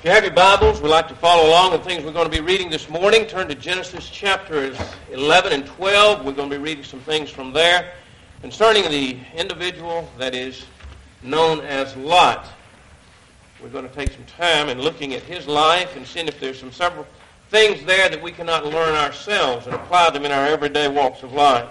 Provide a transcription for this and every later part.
If you have your Bibles, we'd like to follow along with things we're going to be reading this morning. Turn to Genesis chapters 11 and 12. We're going to be reading some things from there concerning the individual that is known as Lot. We're going to take some time in looking at his life and seeing if there's several things there that we cannot learn ourselves and apply them in our everyday walks of life.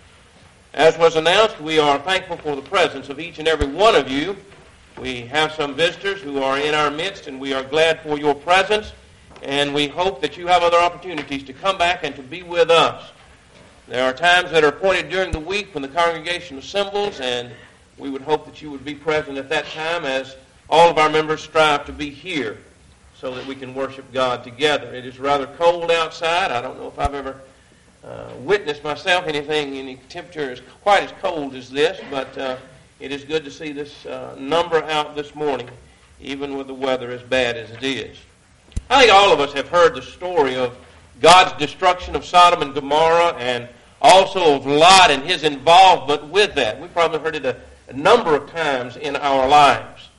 As was announced, we are thankful for the presence of each and every one of you. We have some visitors who are in our midst, and we are glad for your presence, and we hope that you have other opportunities to come back and to be with us. There are times that are appointed during the week when the congregation assembles, and we would hope that you would be present at that time as all of our members strive to be here so that we can worship God together. It is rather cold outside. I don't know if I've ever witnessed myself any temperature is quite as cold as this, but it is good to see this number out this morning, even with the weather as bad as it is. I think all of us have heard the story of God's destruction of Sodom and Gomorrah and also of Lot and his involvement with that. We've probably heard it a number of times in our lives,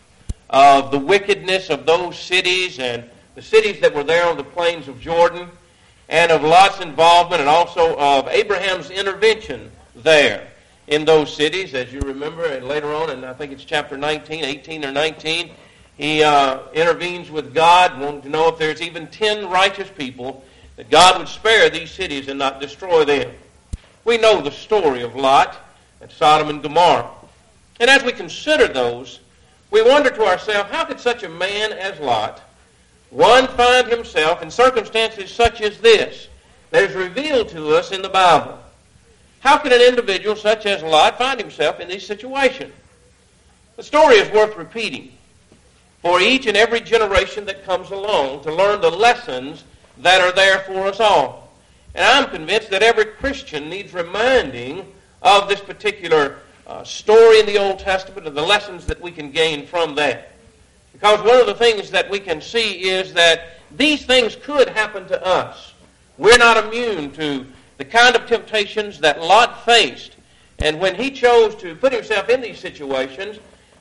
of the wickedness of those cities and the cities that were there on the plains of Jordan, and of Lot's involvement and also of Abraham's intervention there in those cities. As you remember, and later on, and I think it's chapter 18 or 19, he intervenes with God, wanting to know if there's even 10 righteous people, that God would spare these cities and not destroy them. We know the story of Lot and Sodom and Gomorrah. And as we consider those, we wonder to ourselves, how could such a man as Lot, one, find himself in circumstances such as this that is revealed to us in the Bible? How can an individual such as Lot find himself in this situation? The story is worth repeating for each and every generation that comes along to learn the lessons that are there for us all. And I'm convinced that every Christian needs reminding of this particular story in the Old Testament and the lessons that we can gain from that. Because one of the things that we can see is that these things could happen to us. We're not immune to the kind of temptations that Lot faced. And when he chose to put himself in these situations,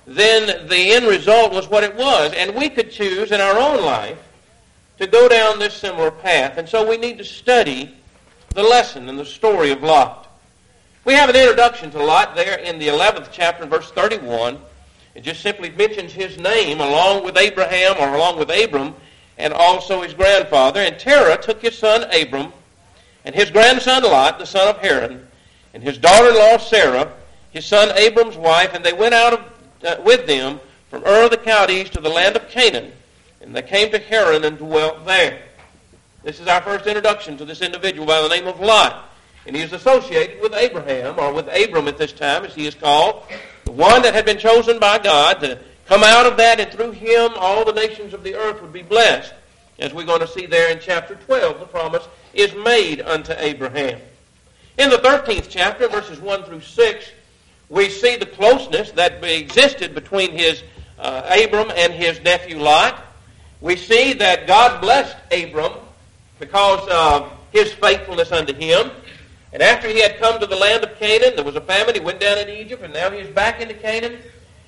then the end result was what it was. And we could choose in our own life to go down this similar path. And so we need to study the lesson and the story of Lot. We have an introduction to Lot there in the 11th chapter, verse 31. It just simply mentions his name along with Abraham or along with Abram and also his grandfather. And Terah took his son Abram and his grandson Lot, the son of Haran, and his daughter-in-law Sarah, his son Abram's wife, and they went out with them from Ur of the Chaldees to the land of Canaan, and they came to Haran and dwelt there. This is our first introduction to this individual by the name of Lot, and he is associated with Abraham, or with Abram at this time, as he is called, the one that had been chosen by God to come out of that, and through him all the nations of the earth would be blessed. As we're going to see there in chapter 12, the promise is made unto Abraham. In the 13th chapter, verses 1 through 6, we see the closeness that existed between his Abram and his nephew Lot. We see that God blessed Abram because of his faithfulness unto him. And after he had come to the land of Canaan, there was a famine. He went down into Egypt, and now he is back into Canaan.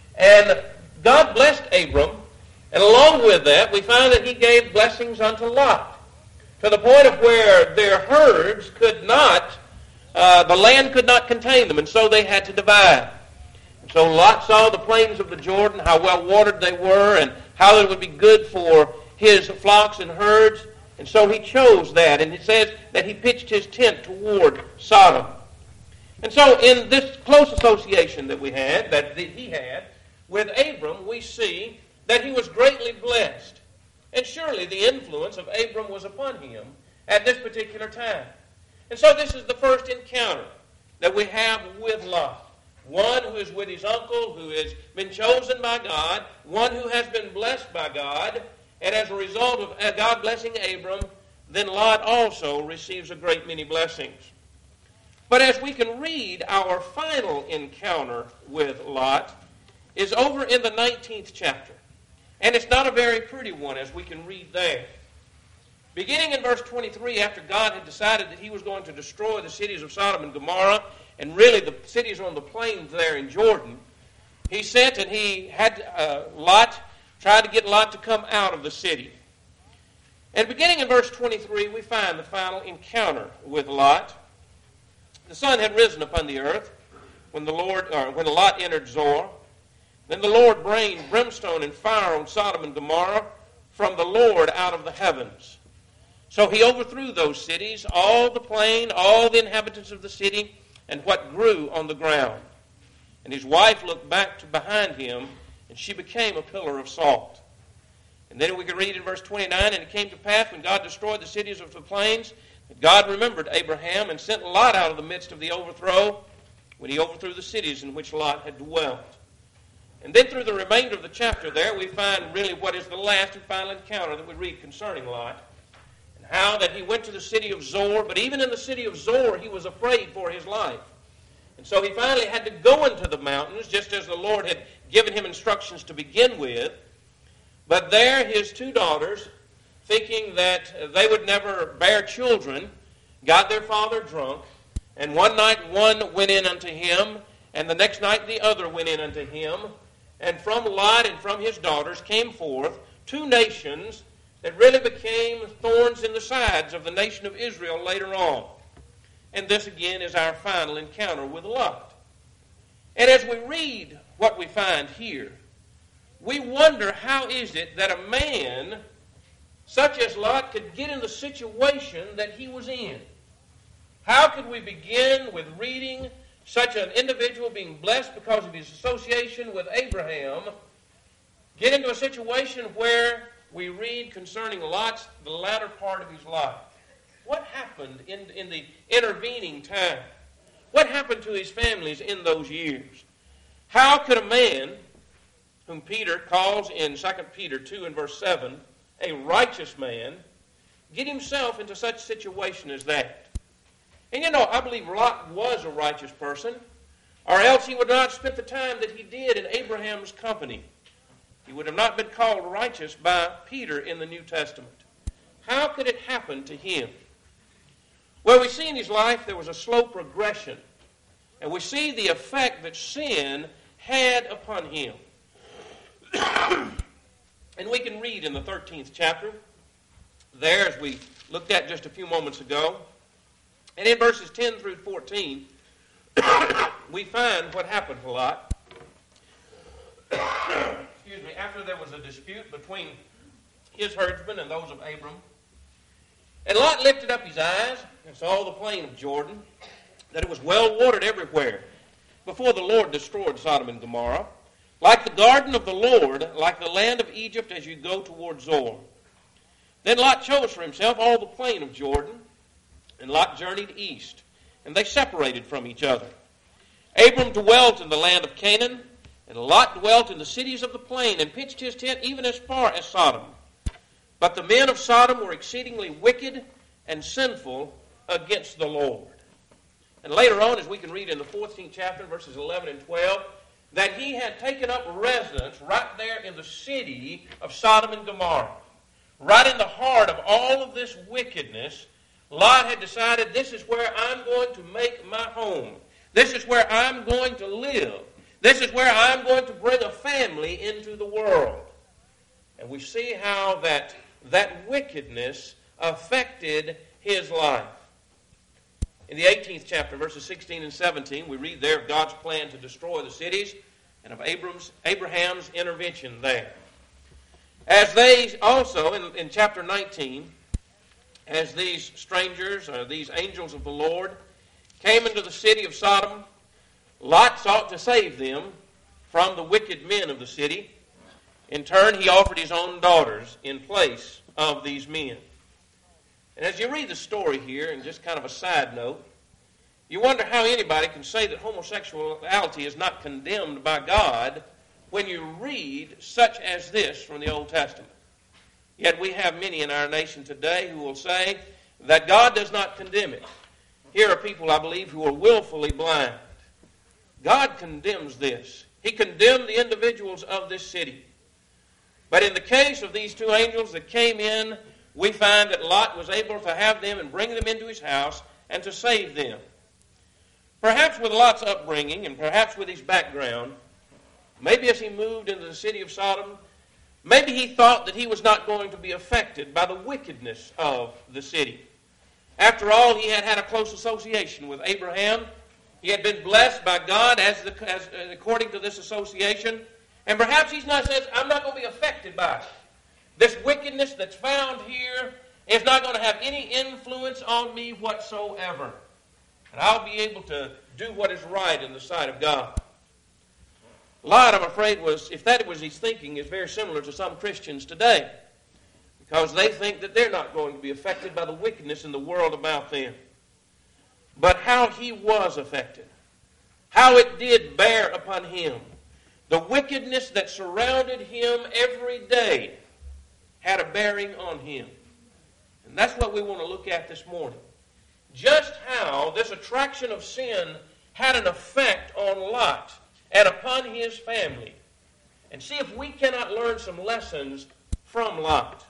And God blessed Abram. And along with that, we find that he gave blessings unto Lot, to the point of where their herds could not, the land could not contain them, and so they had to divide. And so Lot saw the plains of the Jordan, how well watered they were, and how it would be good for his flocks and herds, and so he chose that. And it says that he pitched his tent toward Sodom. And so in this close association that he had with Abram, we see that he was greatly blessed. And surely the influence of Abram was upon him at this particular time. And so this is the first encounter that we have with Lot. One who is with his uncle, who has been chosen by God, one who has been blessed by God, and as a result of God blessing Abram, then Lot also receives a great many blessings. But as we can read, our final encounter with Lot is over in the 19th chapter. And it's not a very pretty one, as we can read there. Beginning in verse 23, after God had decided that he was going to destroy the cities of Sodom and Gomorrah, and really the cities on the plains there in Jordan, he sent and he had Lot tried to get Lot to come out of the city. And beginning in verse 23, we find the final encounter with Lot. The sun had risen upon the earth when Lot entered Zoar. Then the Lord rained brimstone and fire on Sodom and Gomorrah from the Lord out of the heavens. So he overthrew those cities, all the plain, all the inhabitants of the city, and what grew on the ground. And his wife looked back behind him, and she became a pillar of salt. And then we can read in verse 29, and it came to pass when God destroyed the cities of the plains, that God remembered Abraham and sent Lot out of the midst of the overthrow, when he overthrew the cities in which Lot had dwelt. And then through the remainder of the chapter there, we find really what is the last and final encounter that we read concerning Lot. And how that he went to the city of Zoar, but even in the city of Zoar, he was afraid for his life. And so he finally had to go into the mountains, just as the Lord had given him instructions to begin with. But there his two daughters, thinking that they would never bear children, got their father drunk. And one night one went in unto him, and the next night the other went in unto him. And from Lot and from his daughters came forth two nations that really became thorns in the sides of the nation of Israel later on. And this again is our final encounter with Lot. And as we read what we find here, we wonder how is it that a man such as Lot could get in the situation that he was in. How could we begin with reading such an individual being blessed because of his association with Abraham, get into a situation where we read concerning the latter part of his life? What happened in the intervening time? What happened to his families in those years? How could a man, whom Peter calls in 2 Peter 2 and verse 7, a righteous man, get himself into such a situation as that? And I believe Lot was a righteous person, or else he would not have spent the time that he did in Abraham's company. He would have not been called righteous by Peter in the New Testament. How could it happen to him? Well, we see in his life there was a slow progression, and we see the effect that sin had upon him. And we can read in the 13th chapter, there as we looked at just a few moments ago, and in verses 10 through 14, we find what happened to Lot. After there was a dispute between his herdsmen and those of Abram. And Lot lifted up his eyes and saw the plain of Jordan, that it was well watered everywhere, before the Lord destroyed Sodom and Gomorrah, like the garden of the Lord, like the land of Egypt as you go toward Zoar. Then Lot chose for himself all the plain of Jordan, and Lot journeyed east, and they separated from each other. Abram dwelt in the land of Canaan, and Lot dwelt in the cities of the plain, and pitched his tent even as far as Sodom. But the men of Sodom were exceedingly wicked and sinful against the Lord. And later on, as we can read in the 14th chapter, verses 11 and 12, that he had taken up residence right there in the city of Sodom and Gomorrah. Right in the heart of all of this wickedness, Lot had decided, this is where I'm going to make my home. This is where I'm going to live. This is where I'm going to bring a family into the world. And we see how that wickedness affected his life. In the 18th chapter, verses 16 and 17, we read there of God's plan to destroy the cities and of Abraham's intervention there. As they also, in chapter 19, as these strangers, or these angels of the Lord, came into the city of Sodom, Lot sought to save them from the wicked men of the city. In turn, he offered his own daughters in place of these men. And as you read the story here, and just kind of a side note, you wonder how anybody can say that homosexuality is not condemned by God when you read such as this from the Old Testament. Yet we have many in our nation today who will say that God does not condemn it. Here are people, I believe, who are willfully blind. God condemns this. He condemned the individuals of this city. But in the case of these two angels that came in, we find that Lot was able to have them and bring them into his house and to save them. Perhaps with Lot's upbringing and perhaps with his background, maybe as he moved into the city of Sodom, Maybe he thought that he was not going to be affected by the wickedness of the city. After all, he had had a close association with Abraham. He had been blessed by God according to this association. And perhaps he's not says, I'm not going to be affected by it. This wickedness that's found here is not going to have any influence on me whatsoever. And I'll be able to do what is right in the sight of God. Lot, I'm afraid, if that was his thinking, is very similar to some Christians today. Because they think that they're not going to be affected by the wickedness in the world about them. But how he was affected. How it did bear upon him. The wickedness that surrounded him every day had a bearing on him. And that's what we want to look at this morning. Just how this attraction of sin had an effect on Lot and upon his family. And see if we cannot learn some lessons from Lot.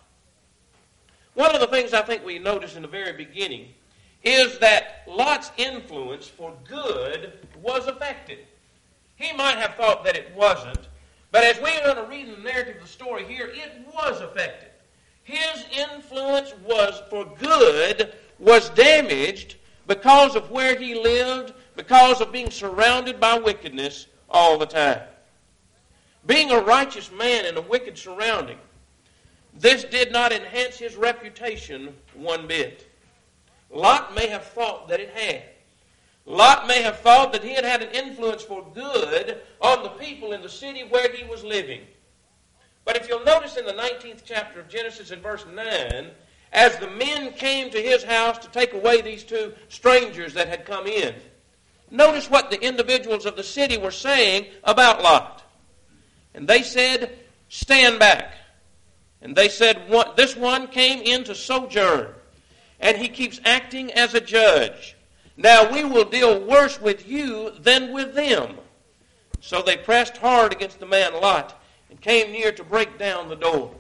One of the things I think we notice in the very beginning is that Lot's influence for good was affected. He might have thought that it wasn't, but as we're going to read in the narrative of the story here, it was affected. His influence for good was damaged because of where he lived, because of being surrounded by wickedness all the time. Being a righteous man in a wicked surrounding, this did not enhance his reputation one bit. Lot may have thought that it had. Lot may have thought that he had had an influence for good on the people in the city where he was living. But if you'll notice in the 19th chapter of Genesis in verse 9, as the men came to his house to take away these two strangers that had come in, notice what the individuals of the city were saying about Lot. And they said, stand back. And they said, this one came in to sojourn, and he keeps acting as a judge. Now we will deal worse with you than with them. So they pressed hard against the man Lot and came near to break down the door.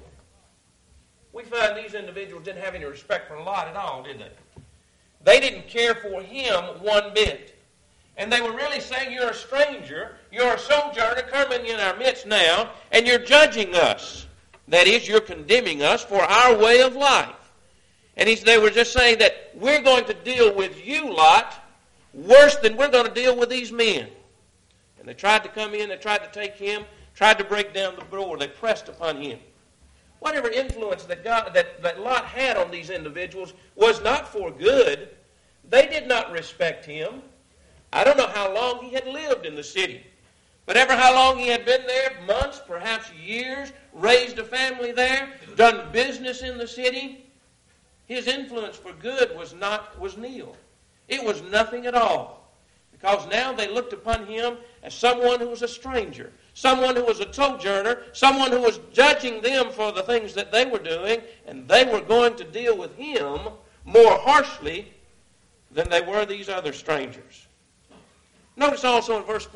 We find these individuals didn't have any respect for Lot at all, did they? They didn't care for him one bit. And they were really saying, you're a stranger, you're a sojourner coming in our midst now, and you're judging us. That is, you're condemning us for our way of life. And they were just saying that we're going to deal with you, Lot, worse than we're going to deal with these men. And they tried to come in, they tried to take him, tried to break down the door, they pressed upon him. Whatever influence that Lot had on these individuals was not for good. They did not respect him. I don't know how long he had lived in the city. But ever how long he had been there, months, perhaps years, raised a family there, done business in the city, his influence for good was nil. It was nothing at all. Because now they looked upon him as someone who was a stranger, someone who was a sojourner, someone who was judging them for the things that they were doing, and they were going to deal with him more harshly than they were these other strangers. Notice also in verse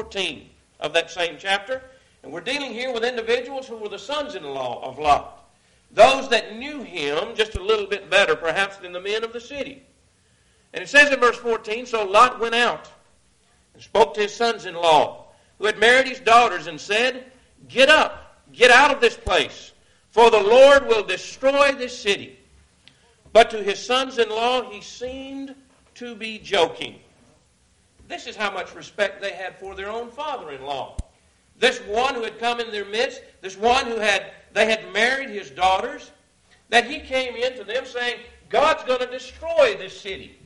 14 of that same chapter, and we're dealing here with individuals who were the sons-in-law of Lot, those that knew him just a little bit better perhaps than the men of the city. And it says in verse 14, so Lot went out and spoke to his sons-in-law, who had married his daughters, and said, get up, get out of this place, for the Lord will destroy this city. But to his sons-in-law he seemed to be joking. This is how much respect they had for their own father-in-law. This one who had come in their midst, this one they had married his daughters, that he came into them saying, God's going to destroy this city.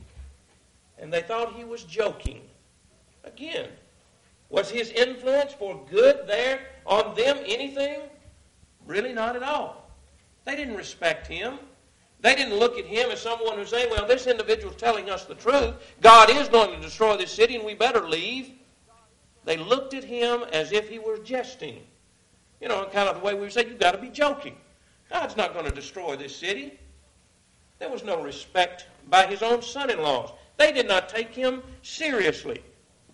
And they thought he was joking. Again, was his influence for good there on them anything? Really not at all. They didn't respect him. They didn't look at him as someone who's saying, well, this individual's telling us the truth. God is going to destroy this city and we better leave. They looked at him as if he were jesting. You know, kind of the way we would say, you've got to be joking. God's not going to destroy this city. There was no respect by his own son-in-laws. They did not take him seriously.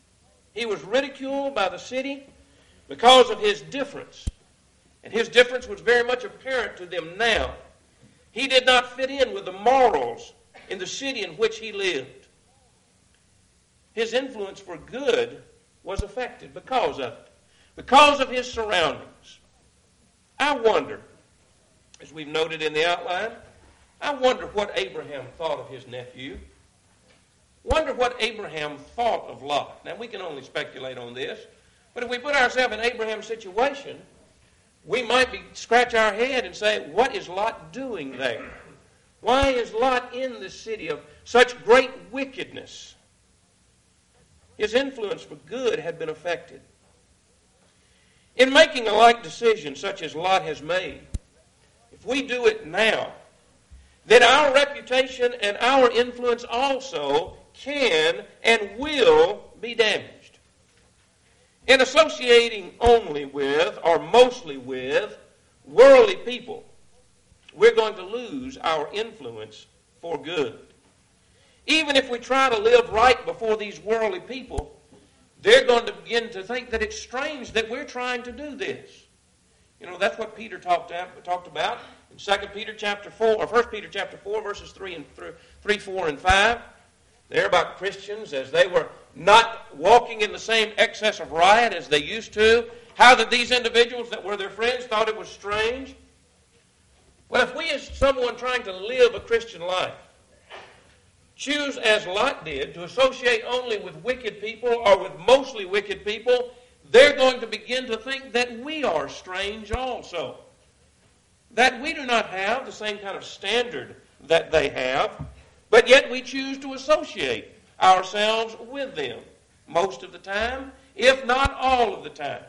He was ridiculed by the city because of his difference. And his difference was very much apparent to them now. He did not fit in with the morals in the city in which he lived. His influence for good was affected because of it, because of his surroundings. I wonder, as we've noted in the outline, I wonder what Abraham thought of his nephew. Wonder what Abraham thought of Lot. Now, we can only speculate on this, but if we put ourselves in Abraham's situation, we might scratch our head and say, what is Lot doing there? Why is Lot in this city of such great wickedness? His influence for good had been affected. In making a like decision such as Lot has made, if we do it now, then our reputation and our influence also can and will be damaged. In associating only with, or mostly with, worldly people, we're going to lose our influence for good. Even if we try to live right before these worldly people, they're going to begin to think that it's strange that we're trying to do this. You know, that's what Peter talked about in 2 Peter chapter 4, or 1 Peter chapter 4, verses 3, 4, and 5. They're about Christians as they were not walking in the same excess of riot as they used to. How that these individuals that were their friends thought it was strange. Well, if we as someone trying to live a Christian life choose, as Lot did, to associate only with wicked people or with mostly wicked people, they're going to begin to think that we are strange also. That we do not have the same kind of standard that they have, but yet we choose to associate ourselves with them most of the time, if not all of the time.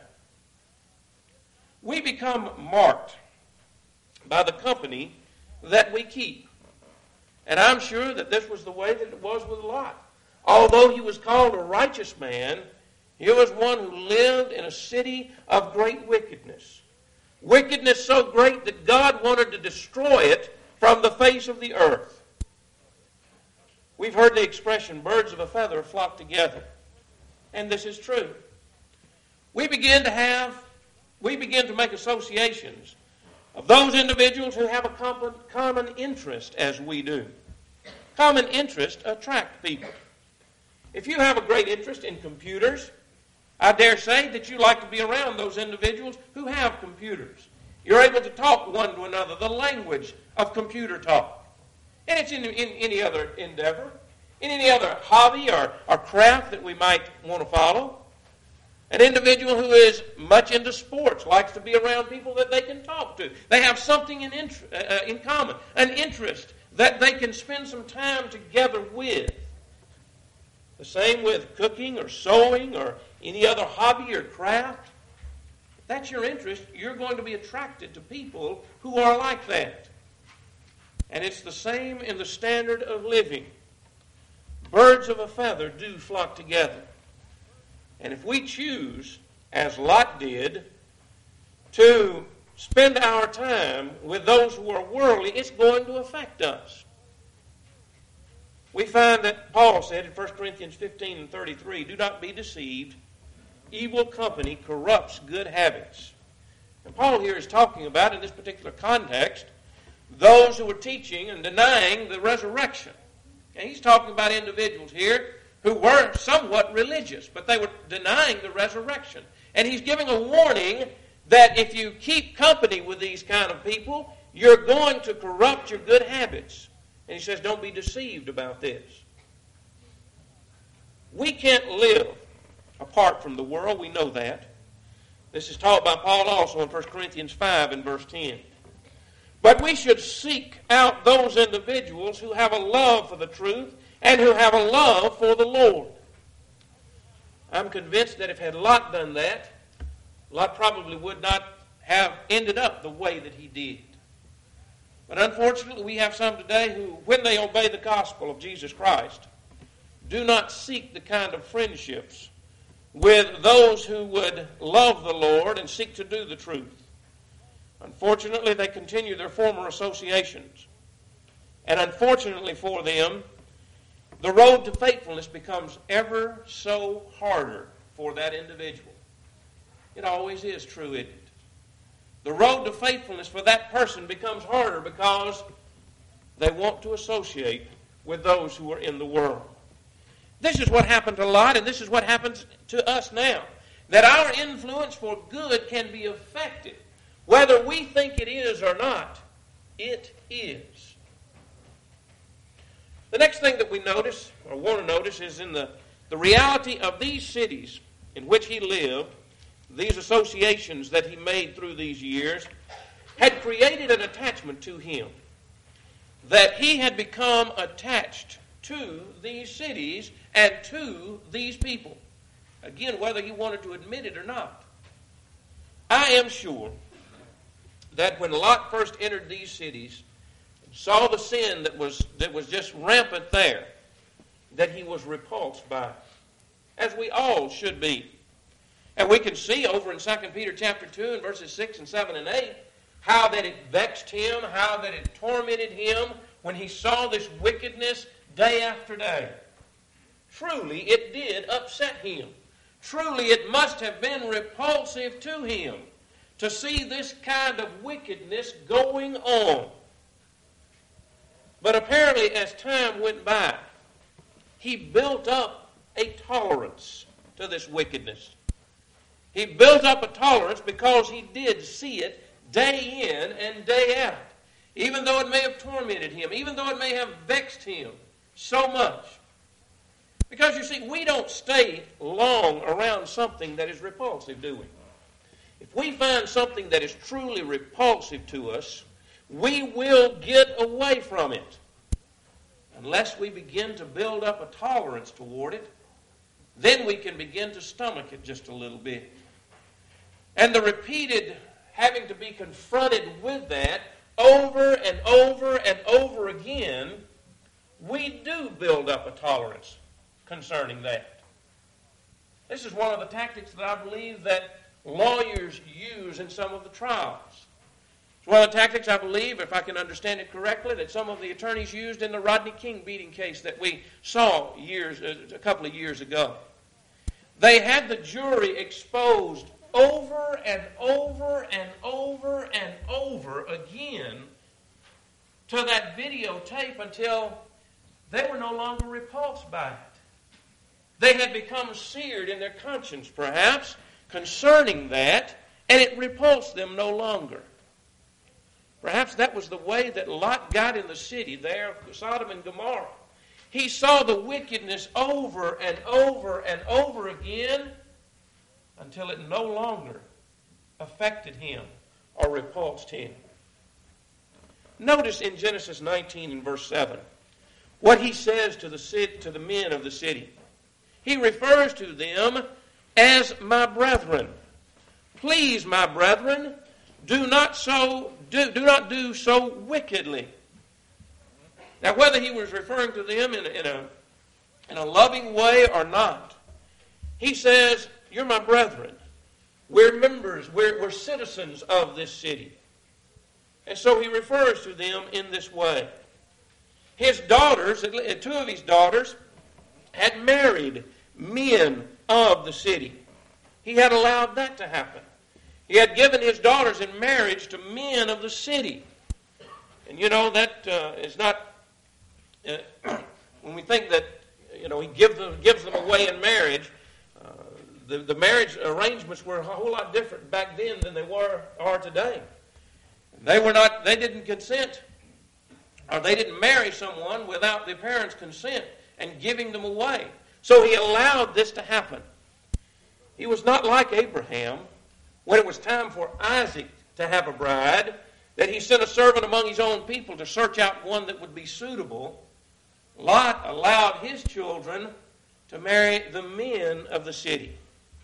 We become marked by the company that we keep. And I'm sure that this was the way that it was with Lot. Although he was called a righteous man, he was one who lived in a city of great wickedness. Wickedness so great that God wanted to destroy it from the face of the earth. We've heard the expression, birds of a feather flock together. And this is true. We begin to make associations of those individuals who have a common interest as we do. Common interests attract people. If you have a great interest in computers, I dare say that you like to be around those individuals who have computers. You're able to talk one to another, the language of computer talk. And it's in any other endeavor, in any other hobby or craft that we might want to follow. An individual who is much into sports likes to be around people that they can talk to. They have something in common, an interest that they can spend some time together with. The same with cooking or sewing or any other hobby or craft. If that's your interest, you're going to be attracted to people who are like that. And it's the same in the standard of living. Birds of a feather do flock together. And if we choose, as Lot did, to spend our time with those who are worldly, it's going to affect us. We find that Paul said in 1 Corinthians 15 and 33, do not be deceived. Evil company corrupts good habits. And Paul here is talking about, in this particular context, those who were teaching and denying the resurrection. And he's talking about individuals here who were somewhat religious, but they were denying the resurrection. And he's giving a warning that if you keep company with these kind of people, you're going to corrupt your good habits. And he says, don't be deceived about this. We can't live apart from the world. We know that. This is taught by Paul also in 1 Corinthians 5 and verse 10. But we should seek out those individuals who have a love for the truth and who have a love for the Lord. I'm convinced that if had Lot done that, Lot probably would not have ended up the way that he did. But unfortunately, we have some today who, when they obey the gospel of Jesus Christ, do not seek the kind of friendships with those who would love the Lord and seek to do the truth. Unfortunately, they continue their former associations. And unfortunately for them, the road to faithfulness becomes ever so harder for that individual. It always is true, isn't it? The road to faithfulness for that person becomes harder because they want to associate with those who are in the world. This is what happened to Lot, and this is what happens to us now. That our influence for good can be affected Whether we think it is or not, it is. The next thing that we notice, or want to notice, is in the reality of these cities in which he lived, these associations that he made through these years, had created an attachment to him. That he had become attached to these cities and to these people. Again, whether he wanted to admit it or not. I am sure that when Lot first entered these cities, saw the sin that was just rampant there, that he was repulsed by it, as we all should be. And we can see over in 2 Peter chapter 2 and verses 6 and 7 and 8, how that it vexed him, how that it tormented him when he saw this wickedness day after day. Truly, it did upset him. Truly, it must have been repulsive to him to see this kind of wickedness going on. But apparently, as time went by, he built up a tolerance to this wickedness. He built up a tolerance because he did see it day in and day out. Even though it may have tormented him, even though it may have vexed him so much. Because you see, we don't stay long around something that is repulsive, do we? If we find something that is truly repulsive to us, we will get away from it. Unless we begin to build up a tolerance toward it, then we can begin to stomach it just a little bit. And the repeated having to be confronted with that over and over and over again, we do build up a tolerance concerning that. This is one of the tactics that I believe that lawyers use in some of the trials. It's one of the tactics, I believe, if I can understand it correctly, that some of the attorneys used in the Rodney King beating case that we saw a couple of years ago. They had the jury exposed over and over and over and over again to that videotape until they were no longer repulsed by it. They had become seared in their conscience, perhaps, concerning that, and it repulsed them no longer. Perhaps that was the way that Lot got in the city there of Sodom and Gomorrah. He saw the wickedness over and over and over again until it no longer affected him or repulsed him. Notice in Genesis 19 and verse 7 what he says to the men of the city. He refers to them as my brethren. Please, my brethren, do not do so wickedly. Now, whether he was referring to them in a loving way or not, he says, you're my brethren. We're members, we're citizens of this city. And so he refers to them in this way. His daughters, two of his daughters, had married men of the city. He had allowed that to happen. He had given his daughters in marriage to men of the city. And you know, that is not, when we think that, you know, he gives them away in marriage, the marriage arrangements were a whole lot different back then than they are today. They didn't consent, or they didn't marry someone without the parents' consent and giving them away. So he allowed this to happen. He was not like Abraham when it was time for Isaac to have a bride, that he sent a servant among his own people to search out one that would be suitable. Lot allowed his children to marry the men of the city.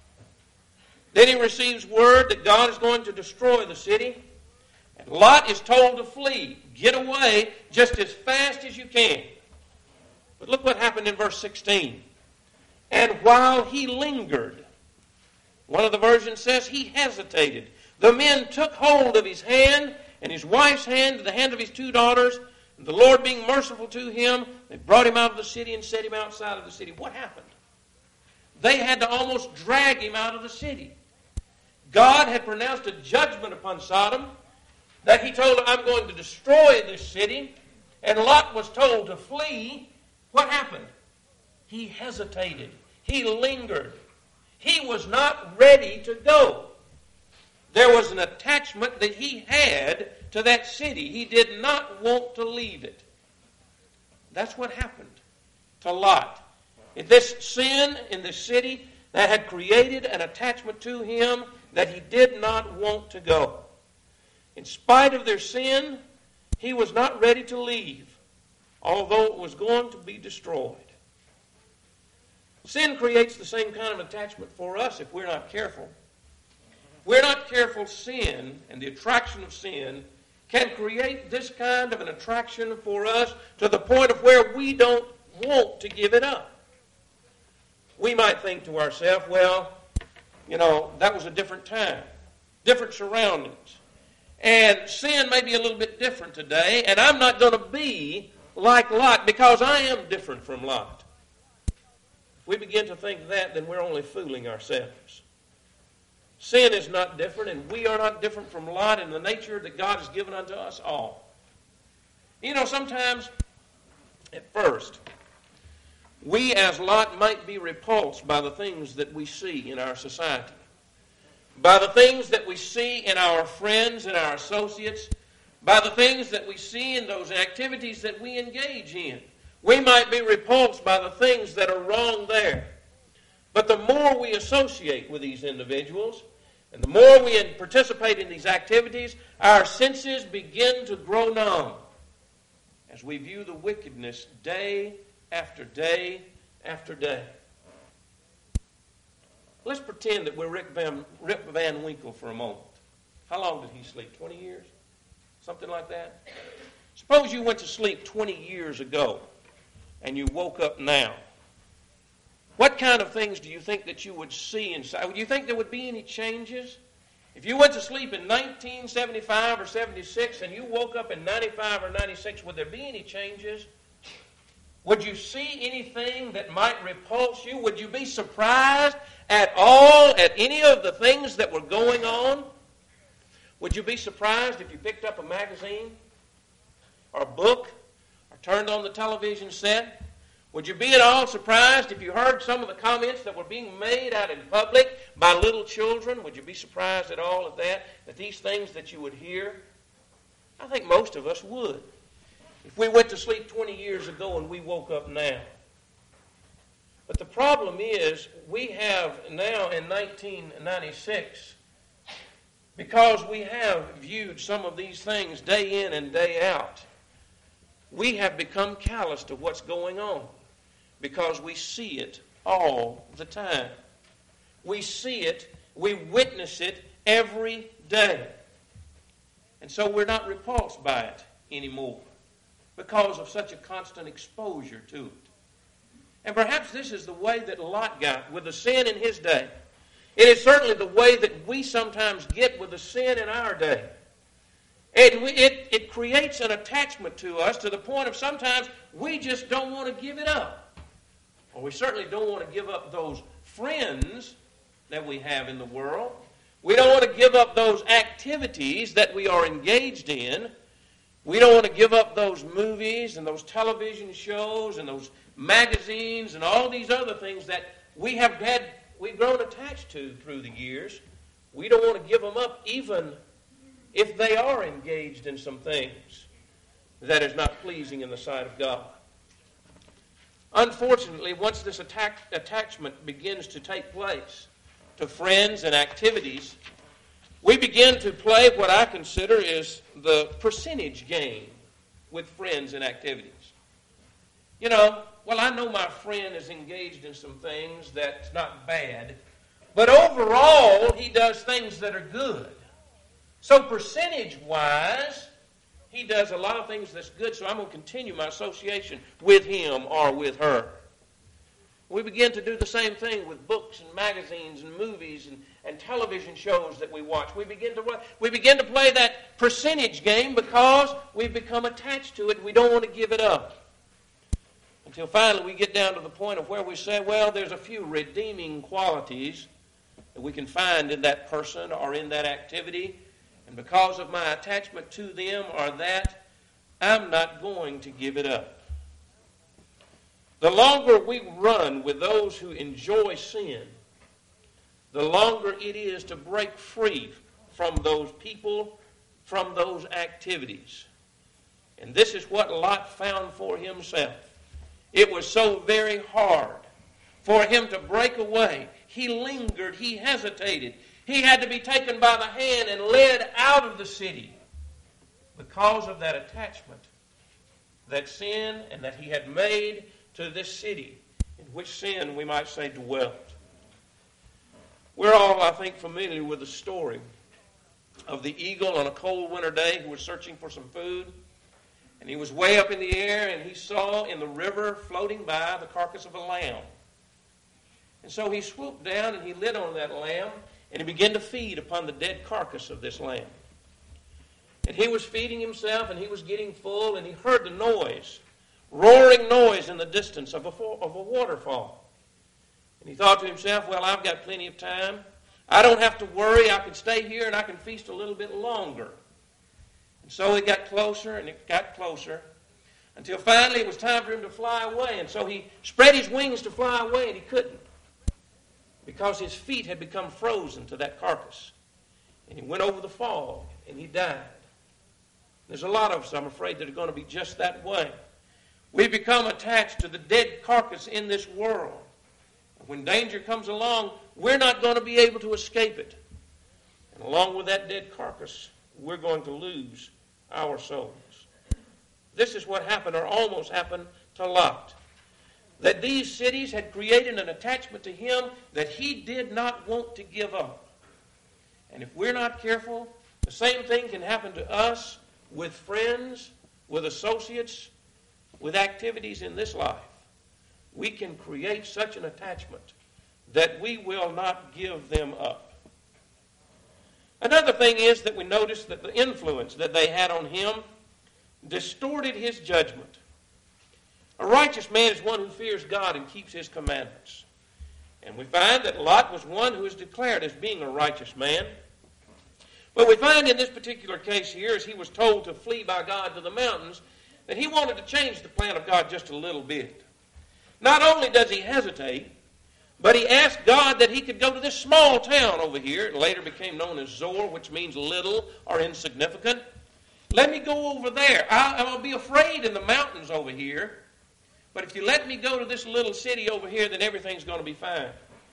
Then he receives word that God is going to destroy the city. And Lot is told to flee, get away just as fast as you can. But look what happened in verse 16. And while he lingered, one of the versions says he hesitated. The men took hold of his hand and his wife's hand, the hand of his two daughters. And the Lord being merciful to him, they brought him out of the city and set him outside of the city. What happened? They had to almost drag him out of the city. God had pronounced a judgment upon Sodom that he told, I'm going to destroy this city. And Lot was told to flee. What happened? He hesitated. He lingered. He was not ready to go. There was an attachment that he had to that city. He did not want to leave it. That's what happened to Lot. This sin in the city that had created an attachment to him that he did not want to go. In spite of their sin, he was not ready to leave, although it was going to be destroyed. Sin creates the same kind of attachment for us if we're not careful. If we're not careful, sin and the attraction of sin can create this kind of an attraction for us to the point of where we don't want to give it up. We might think to ourselves, well, that was a different time, different surroundings. And sin may be a little bit different today, and I'm not going to be like Lot because I am different from Lot. If we begin to think that, then we're only fooling ourselves. Sin is not different, and we are not different from Lot in the nature that God has given unto us all. Sometimes, at first, we as Lot might be repulsed by the things that we see in our society, by the things that we see in our friends and our associates, by the things that we see in those activities that we engage in. We might be repulsed by the things that are wrong there. But the more we associate with these individuals, and the more we participate in these activities, our senses begin to grow numb as we view the wickedness day after day after day. Let's pretend that we're Rip Van Winkle for a moment. How long did he sleep? 20 years? Something like that? Suppose you went to sleep 20 years ago and you woke up now. What kind of things do you think that you would see inside? Would you think there would be any changes? If you went to sleep in 1975 or 76 and you woke up in 95 or 96, would there be any changes? Would you see anything that might repulse you? Would you be surprised at all at any of the things that were going on? Would you be surprised if you picked up a magazine or a book or turned on the television set? Would you be at all surprised if you heard some of the comments that were being made out in public by little children? Would you be surprised at all at that these things that you would hear? I think most of us would. If we went to sleep 20 years ago and we woke up now. But the problem is, we have now in 1996, because we have viewed some of these things day in and day out, we have become callous to what's going on because we see it all the time. We see it, we witness it every day. And so we're not repulsed by it anymore because of such a constant exposure to it. And perhaps this is the way that Lot got with the sin in his day. It is certainly the way that we sometimes get with the sin in our day. It creates an attachment to us to the point of sometimes we just don't want to give it up. Or we certainly don't want to give up those friends that we have in the world. We don't want to give up those activities that we are engaged in. We don't want to give up those movies and those television shows and those magazines and all these other things that we've grown attached to through the years. We don't want to give them up even if they are engaged in some things that is not pleasing in the sight of God. Unfortunately, once this attachment begins to take place to friends and activities, we begin to play what I consider is the percentage game with friends and activities. I know my friend is engaged in some things that's not bad, but overall he does things that are good. So percentage-wise, he does a lot of things that's good, so I'm going to continue my association with him or with her. We begin to do the same thing with books and magazines and movies and television shows that we watch. We begin to play that percentage game because we've become attached to it and we don't want to give it up. Until finally we get down to the point of where we say, well, there's a few redeeming qualities that we can find in that person or in that activity. And because of my attachment to them or that, I'm not going to give it up. The longer we run with those who enjoy sin, the longer it is to break free from those people, from those activities. And this is what Lot found for himself. It was so very hard for him to break away. He lingered. He hesitated. He had to be taken by the hand and led out of the city because of that attachment, that sin, and that he had made to this city, in which sin, we might say, dwelt. We're all, I think, familiar with the story of the eagle on a cold winter day who was searching for some food. And he was way up in the air, and he saw in the river floating by the carcass of a lamb. And so he swooped down and he lit on that lamb, and he began to feed upon the dead carcass of this lamb. And he was feeding himself, and he was getting full, and he heard the noise, roaring noise in the distance of a waterfall. And he thought to himself, well, I've got plenty of time. I don't have to worry. I can stay here and I can feast a little bit longer. And so it got closer and it got closer until finally it was time for him to fly away. And so he spread his wings to fly away, and he couldn't because his feet had become frozen to that carcass. And he went over the fall and he died. There's a lot of us, I'm afraid, that are going to be just that way. We become attached to the dead carcass in this world. When danger comes along, we're not going to be able to escape it. And along with that dead carcass, we're going to lose our souls. This is what happened, or almost happened, to Lot. That these cities had created an attachment to him that he did not want to give up. And if we're not careful, the same thing can happen to us with friends, with associates, with activities in this life. We can create such an attachment that we will not give them up. Another thing is that we notice that the influence that they had on him distorted his judgment. A righteous man is one who fears God and keeps his commandments. And we find that Lot was one who is declared as being a righteous man. But we find in this particular case here, as he was told to flee by God to the mountains, that he wanted to change the plan of God just a little bit. Not only does he hesitate, but he asked God that he could go to this small town over here. It later became known as Zoar, which means little or insignificant. Let me go over there. I'll be afraid in the mountains over here. But if you let me go to this little city over here, then everything's going to be fine.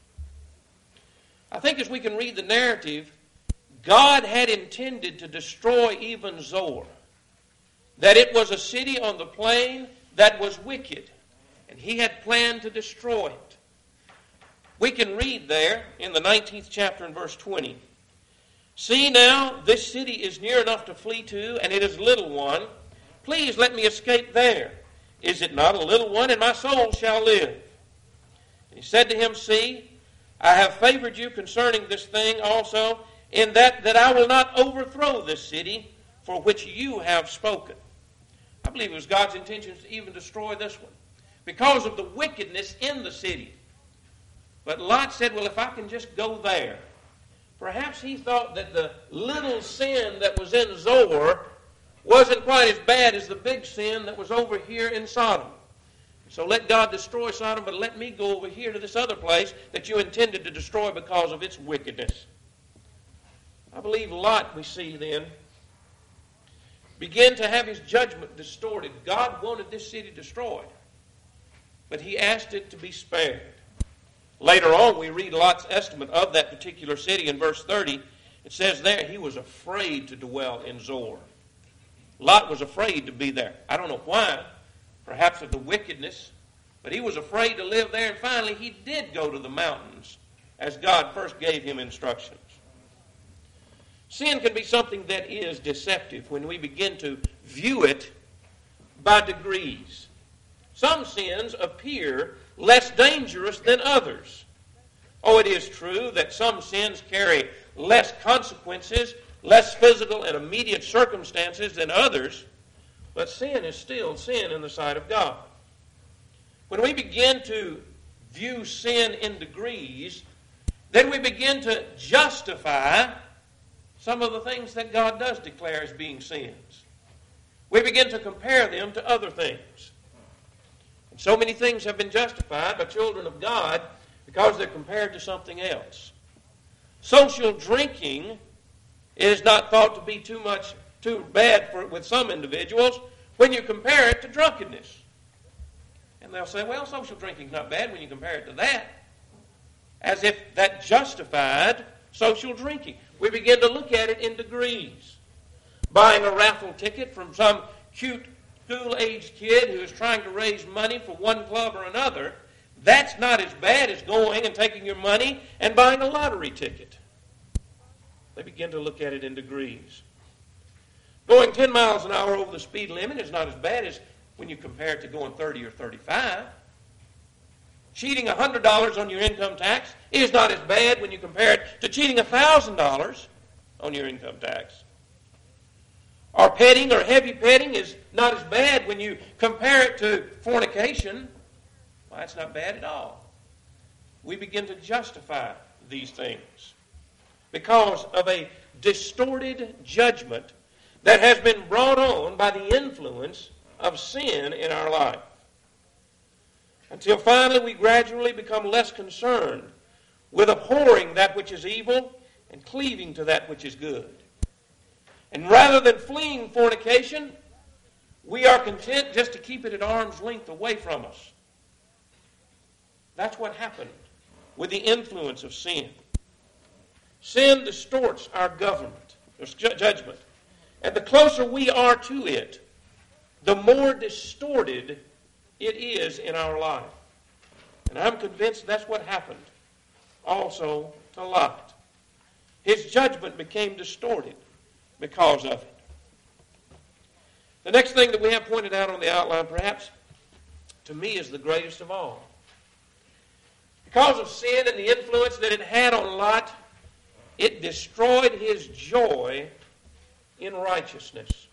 I think as we can read the narrative, God had intended to destroy even Zoar. That it was a city on the plain that was wicked. And he had planned to destroy it. We can read there in the 19th chapter and verse 20. See now, this city is near enough to flee to, and it is a little one. Please let me escape there. Is it not a little one, and my soul shall live? And he said to him, see, I have favored you concerning this thing also, in that I will not overthrow this city for which you have spoken. I believe it was God's intention to even destroy this one, because of the wickedness in the city. But Lot said, well, if I can just go there. Perhaps he thought that the little sin that was in Zoar wasn't quite as bad as the big sin that was over here in Sodom. So let God destroy Sodom, but let me go over here to this other place that you intended to destroy because of its wickedness. I believe Lot, we see then, began to have his judgment distorted. God wanted this city destroyed, but he asked it to be spared. Later on, we read Lot's estimate of that particular city in verse 30. It says there, he was afraid to dwell in Zoar. Lot was afraid to be there. I don't know why, perhaps of the wickedness, but he was afraid to live there, and finally he did go to the mountains as God first gave him instructions. Sin can be something that is deceptive when we begin to view it by degrees. Some sins appear less dangerous than others. Oh, it is true that some sins carry less consequences, less physical and immediate circumstances than others, but sin is still sin in the sight of God. When we begin to view sin in degrees, then we begin to justify some of the things that God does declare as being sins. We begin to compare them to other things. And so many things have been justified by children of God because they're compared to something else. Social drinking It is not thought to be too bad with some individuals when you compare it to drunkenness. And they'll say, well, social drinking's not bad when you compare it to that. As if that justified social drinking. We begin to look at it in degrees. Buying a raffle ticket from some cute school-aged kid who is trying to raise money for one club or another, that's not as bad as going and taking your money and buying a lottery ticket. They begin to look at it in degrees. Going 10 miles an hour over the speed limit is not as bad as when you compare it to going 30 or 35. Cheating $100 on your income tax is not as bad when you compare it to cheating $1,000 on your income tax. Or petting or heavy petting is not as bad when you compare it to fornication. Well, that's not bad at all. We begin to justify these things because of a distorted judgment that has been brought on by the influence of sin in our life. Until finally we gradually become less concerned with abhorring that which is evil and cleaving to that which is good. And rather than fleeing fornication, we are content just to keep it at arm's length away from us. That's what happened with the influence of sin. Sin distorts our judgment. And the closer we are to it, the more distorted it is in our life. And I'm convinced that's what happened also to Lot. His judgment became distorted because of it. The next thing that we have pointed out on the outline, perhaps, to me is the greatest of all. Because of sin and the influence that it had on Lot, it destroyed his joy in righteousness.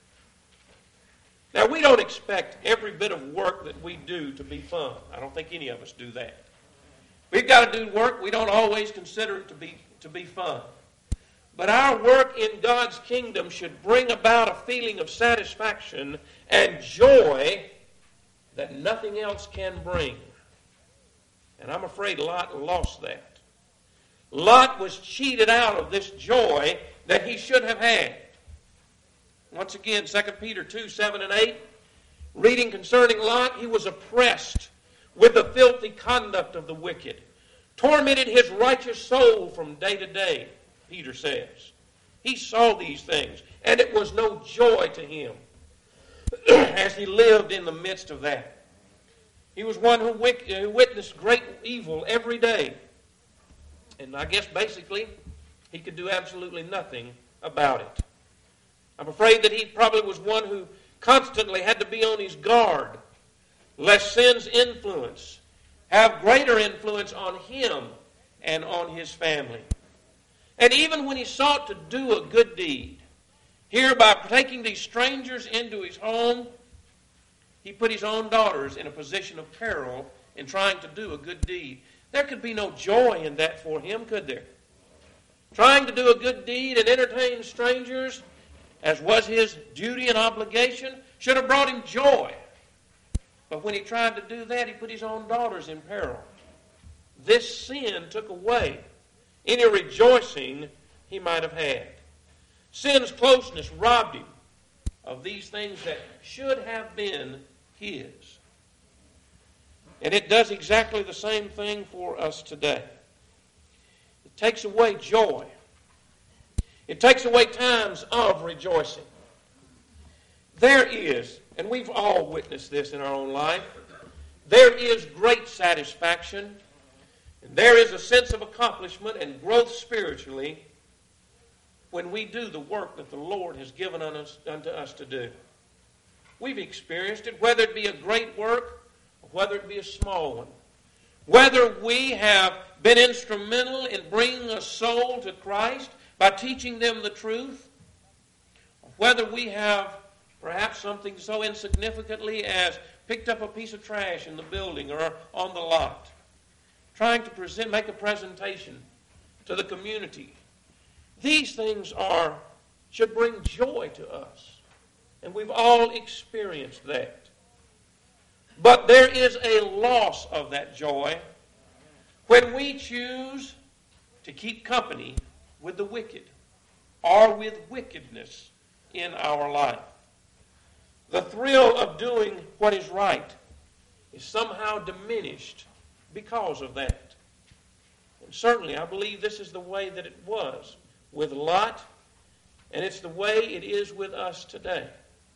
Now, we don't expect every bit of work that we do to be fun. I don't think any of us do that. We've got to do work. We don't always consider it to be fun. But our work in God's kingdom should bring about a feeling of satisfaction and joy that nothing else can bring. And I'm afraid Lot lost that. Lot was cheated out of this joy that he should have had. Once again, 2 Peter 2, 7 and 8, reading concerning Lot, he was oppressed with the filthy conduct of the wicked, tormented his righteous soul from day to day, Peter says. He saw these things, and it was no joy to him as he lived in the midst of that. He was one who witnessed great evil every day. And I guess basically he could do absolutely nothing about it. I'm afraid that he probably was one who constantly had to be on his guard, lest sin's influence have greater influence on him and on his family. And even when he sought to do a good deed, here by taking these strangers into his home, he put his own daughters in a position of peril in trying to do a good deed. There could be no joy in that for him, could there? Trying to do a good deed and entertain strangers, as was his duty and obligation, should have brought him joy. But when he tried to do that, he put his own daughters in peril. This sin took away any rejoicing he might have had. Sin's closeness robbed him of these things that should have been his. And it does exactly the same thing for us today. It takes away joy. It takes away times of rejoicing. There is, and we've all witnessed this in our own life, there is great satisfaction, and there is a sense of accomplishment and growth spiritually when we do the work that the Lord has given unto us to do. We've experienced it, whether it be a great work or whether it be a small one. Whether we have been instrumental in bringing a soul to Christ by teaching them the truth, or whether we have perhaps something so insignificantly as picked up a piece of trash in the building or on the lot, trying to make a presentation to the community. These things should bring joy to us, and we've all experienced that. But there is a loss of that joy when we choose to keep company with the wicked. or with wickedness in our life. The thrill of doing what is right is somehow diminished because of that. And certainly I believe this is the way that it was with Lot, and it's the way it is with us today.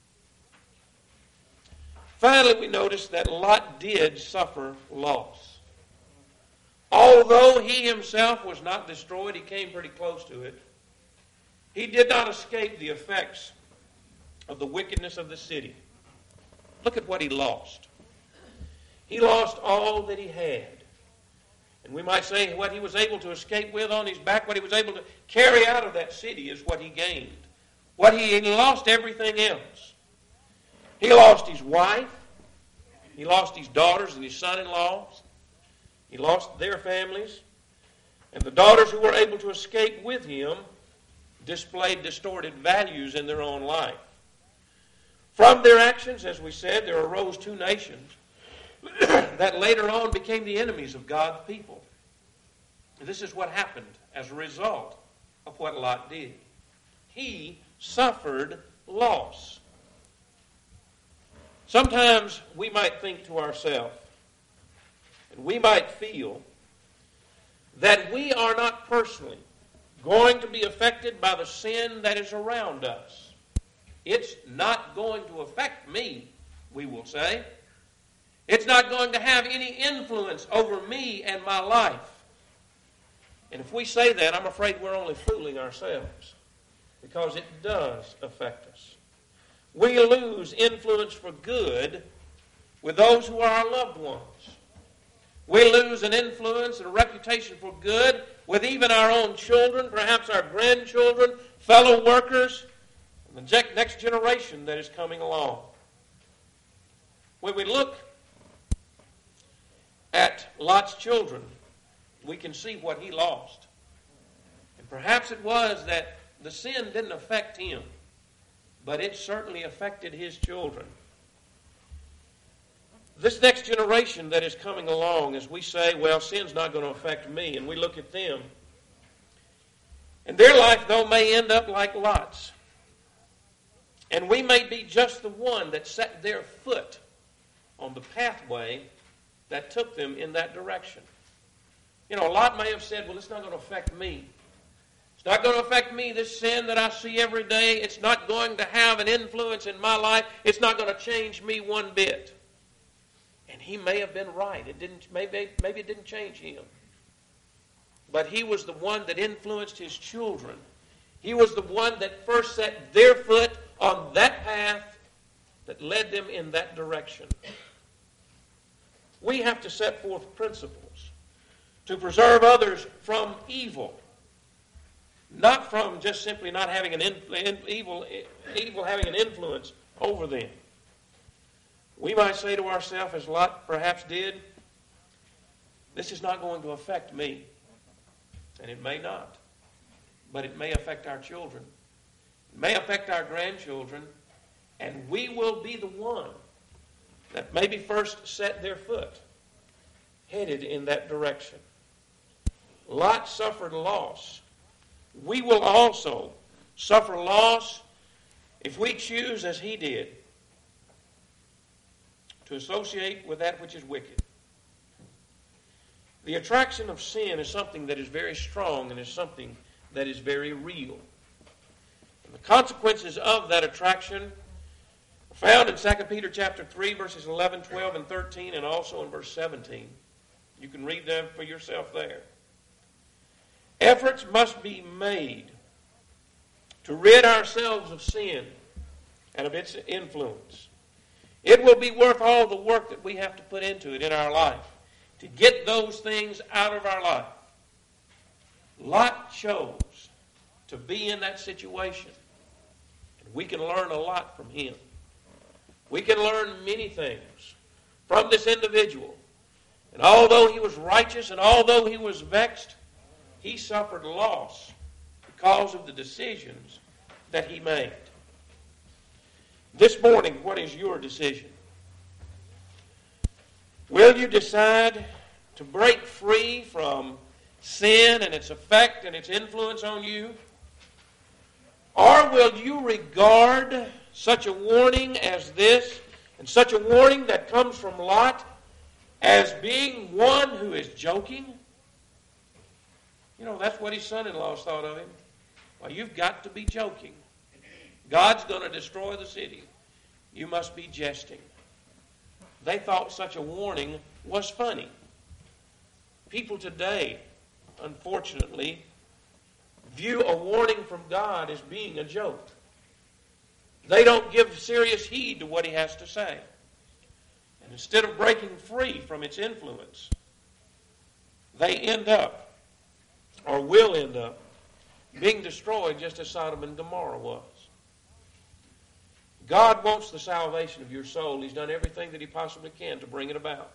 Finally, we notice that Lot did suffer loss. Although he himself was not destroyed, he came pretty close to it. He did not escape the effects of the wickedness of the city. Look at what he lost. He lost all that he had. And we might say what he was able to escape with on his back, what he was able to carry out of that city is what he gained. He lost everything else. He lost his wife. He lost his daughters and his son-in-laws. He lost their families. And the daughters who were able to escape with him displayed distorted values in their own life. From their actions, as we said, there arose two nations that later on became the enemies of God's people. This is what happened as a result of what Lot did. He suffered loss. Sometimes we might think to ourselves, and we might feel, that we are not personally going to be affected by the sin that is around us. It's not going to affect me, we will say. It's not going to have any influence over me and my life. And if we say that, I'm afraid we're only fooling ourselves, because it does affect us. We lose influence for good with those who are our loved ones. We lose an influence and a reputation for good with even our own children, perhaps our grandchildren, fellow workers, and the next generation that is coming along. When we look at Lot's children, we can see what he lost. And perhaps it was that the sin didn't affect him, but it certainly affected his children. This next generation that is coming along, as we say, well, sin's not going to affect me, and we look at them, and their life, though, may end up like Lot's. And we may be just the one that set their foot on the pathway that took them in that direction. Lot may have said, well, it's not going to affect me. It's not going to affect me, this sin that I see every day. It's not going to have an influence in my life. It's not going to change me one bit. And he may have been right. Maybe it didn't change him. But he was the one that influenced his children. He was the one that first set their foot on that path that led them in that direction. We have to set forth principles to preserve others from evil. Not from just simply not having evil having an influence over them. We might say to ourselves, as Lot perhaps did, this is not going to affect me. And it may not. But it may affect our children. It may affect our grandchildren. And we will be the one that maybe first set their foot headed in that direction. Lot suffered loss. We will also suffer loss if we choose, as he did, to associate with that which is wicked. The attraction of sin is something that is very strong and is something that is very real. And the consequences of that attraction are found in 2 Peter chapter 3, verses 11, 12, and 13, and also in verse 17. You can read them for yourself there. Efforts must be made to rid ourselves of sin and of its influence. It will be worth all the work that we have to put into it in our life to get those things out of our life. Lot chose to be in that situation. And we can learn a lot from him. We can learn many things from this individual. And although he was righteous and although he was vexed, he suffered loss because of the decisions that he made. This morning, what is your decision? Will you decide to break free from sin and its effect and its influence on you? Or will you regard such a warning as this, and such a warning that comes from Lot, as being one who is joking? You know, that's what his son-in-laws thought of him. Well, you've got to be joking. God's going to destroy the city. You must be jesting. They thought such a warning was funny. People today, unfortunately, view a warning from God as being a joke. They don't give serious heed to what he has to say. And instead of breaking free from its influence, they end up, or will end up, being destroyed just as Sodom and Gomorrah was. God wants the salvation of your soul. He's done everything that he possibly can to bring it about.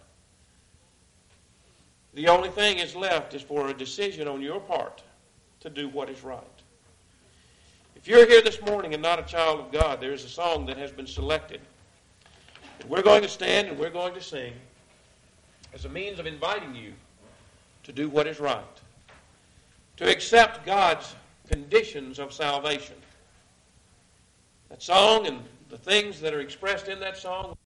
The only thing is left is for a decision on your part to do what is right. If you're here this morning and not a child of God, there is a song that has been selected. And we're going to stand and we're going to sing as a means of inviting you to do what is right, to accept God's conditions of salvation. That song and the things that are expressed in that song